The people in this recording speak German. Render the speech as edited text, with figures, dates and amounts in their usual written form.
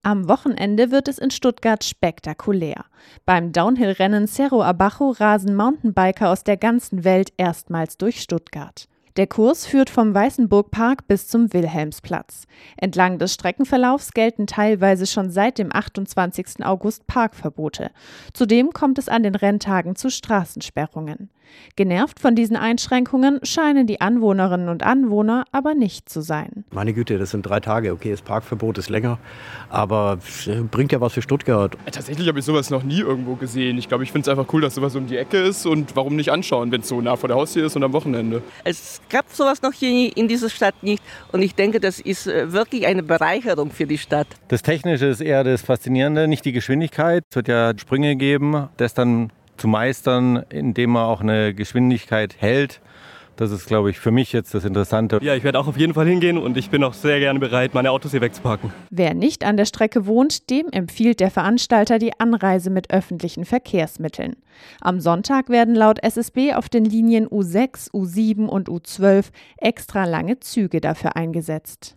Am Wochenende wird es in Stuttgart spektakulär. Beim Downhill-Rennen Cerro Abajo rasen Mountainbiker aus der ganzen Welt erstmals durch Stuttgart. Der Kurs führt vom Weißenburgpark bis zum Wilhelmsplatz. Entlang des Streckenverlaufs gelten teilweise schon seit dem 28. August Parkverbote. Zudem kommt es an den Renntagen zu Straßensperrungen. Genervt von diesen Einschränkungen scheinen die Anwohnerinnen und Anwohner aber nicht zu sein. Meine Güte, das sind 3 Tage. Okay, das Parkverbot ist länger, aber bringt ja was für Stuttgart. Tatsächlich habe ich sowas noch nie irgendwo gesehen. Ich glaube, ich finde es einfach cool, dass sowas um die Ecke ist und warum nicht anschauen, wenn es so nah vor der Haustür ist und am Wochenende. Es gab sowas noch hier in dieser Stadt nicht und ich denke, das ist wirklich eine Bereicherung für die Stadt. Das Technische ist eher das Faszinierende, nicht die Geschwindigkeit. Es wird ja Sprünge geben, das dann zu meistern, indem man auch eine Geschwindigkeit hält. Das ist, glaube ich, für mich jetzt das Interessante. Ja, ich werde auch auf jeden Fall hingehen und ich bin auch sehr gerne bereit, meine Autos hier wegzuparken. Wer nicht an der Strecke wohnt, dem empfiehlt der Veranstalter die Anreise mit öffentlichen Verkehrsmitteln. Am Sonntag werden laut SSB auf den Linien U6, U7 und U12 extra lange Züge dafür eingesetzt.